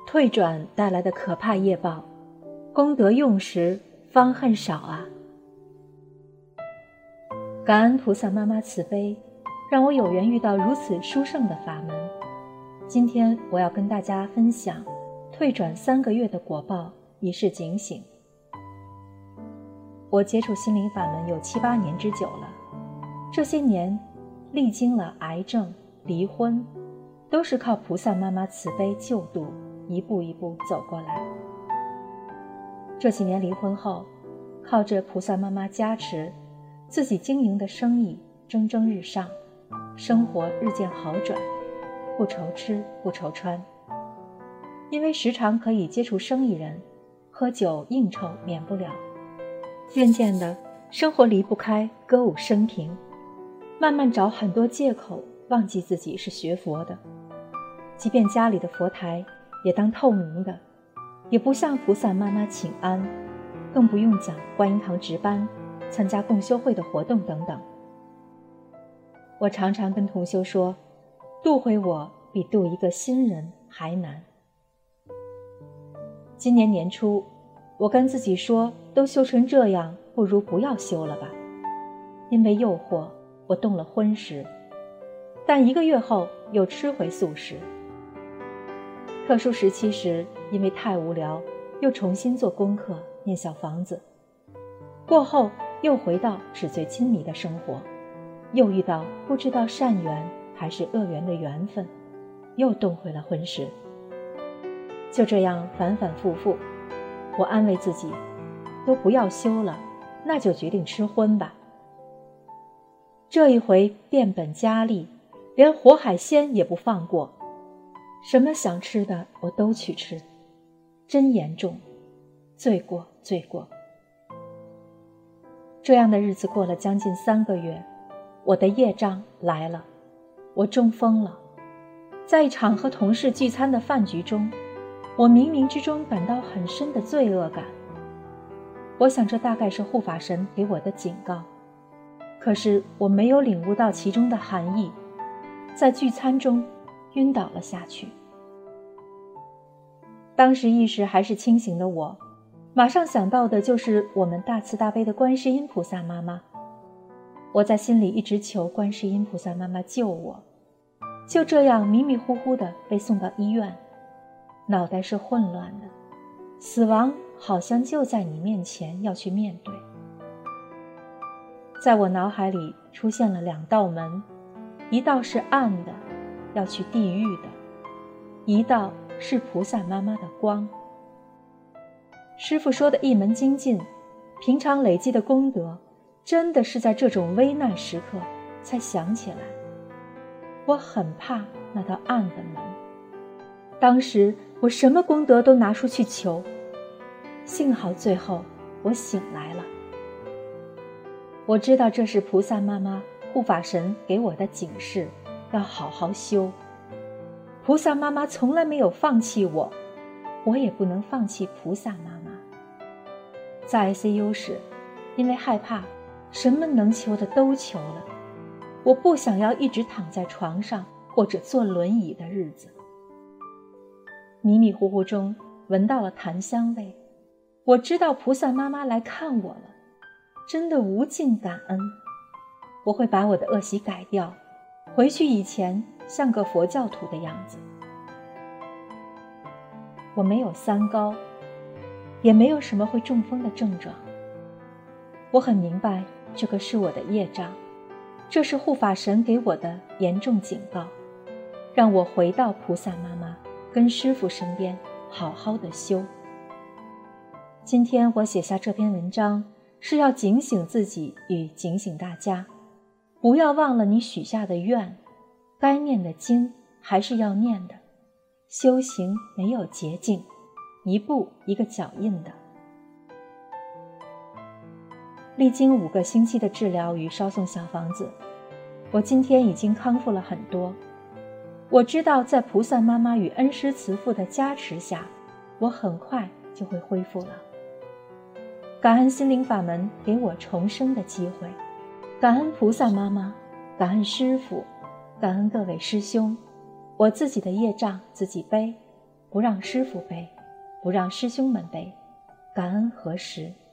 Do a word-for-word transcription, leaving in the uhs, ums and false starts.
退转带来的可怕业报，功德用时方恨少啊！感恩菩萨妈妈慈悲，让我有缘遇到如此殊胜的法门。今天我要跟大家分享退转三个月的果报，以示警醒。我接触心灵法门有七八年之久了，这些年历经了癌症、离婚，都是靠菩萨妈妈慈悲救度，一步一步走过来。这几年离婚后，靠着菩萨妈妈加持，自己经营的生意蒸蒸日上，生活日渐好转，不愁吃不愁穿。因为时常可以接触生意人，喝酒应酬免不了，渐渐的生活离不开歌舞升平，慢慢找很多借口忘记自己是学佛的，即便家里的佛台也当透明的，也不向菩萨妈妈请安，更不用讲观音堂值班，参加共修会的活动等等。我常常跟同修说，度回我比度一个新人还难。今年年初，我跟自己说，都修成这样，不如不要修了吧。因为诱惑，我动了荤食，但一个月后又吃回素食。特殊时期时，因为太无聊，又重新做功课，念小房子。过后又回到纸醉金迷的生活，又遇到不知道善缘还是恶缘的缘分，又动回了荤食。就这样反反复复，我安慰自己，都不要修了，那就决定吃荤吧。这一回变本加厉，连活海鲜也不放过，什么想吃的我都去吃，真严重，罪过罪过。这样的日子过了将近三个月，我的业障来了，我中风了。在一场和同事聚餐的饭局中，我冥冥之中感到很深的罪恶感。我想这大概是护法神给我的警告，可是我没有领悟到其中的含义，在聚餐中晕倒了下去。当时意识还是清醒的我，马上想到的就是我们大慈大悲的观世音菩萨妈妈。我在心里一直求观世音菩萨妈妈救我，就这样迷迷糊糊地被送到医院，脑袋是混乱的，死亡好像就在你面前要去面对。在我脑海里出现了两道门，一道是暗的，要去地狱的，一道是菩萨妈妈的光。师父说的一门精进，平常累积的功德，真的是在这种危难时刻才想起来。我很怕那道暗的门，当时我什么功德都拿出去求，幸好最后我醒来了。我知道这是菩萨妈妈、护法神给我的警示，要好好修。菩萨妈妈从来没有放弃我，我也不能放弃菩萨妈妈。在 I C U 时，因为害怕，什么能求的都求了。我不想要一直躺在床上或者坐轮椅的日子。迷迷糊糊中闻到了檀香味，我知道菩萨妈妈来看我了，真的无尽感恩。我会把我的恶习改掉，回去以前像个佛教徒的样子。我没有三高，也没有什么会中风的症状。我很明白这个是我的业障，这是护法神给我的严重警告，让我回到菩萨妈妈跟师父身边好好的修。今天我写下这篇文章，是要警醒自己与警醒大家，不要忘了你许下的愿，该念的经还是要念的，修行没有捷径，一步一个脚印的。历经五个星期的治疗与烧送小房子，我今天已经康复了很多。我知道在菩萨妈妈与恩师慈父的加持下，我很快就会恢复了。感恩心灵法门给我重生的机会，感恩菩萨妈妈，感恩师父，感恩各位师兄。我自己的业障自己背， 不让师父背，不让师兄们背，感恩何时？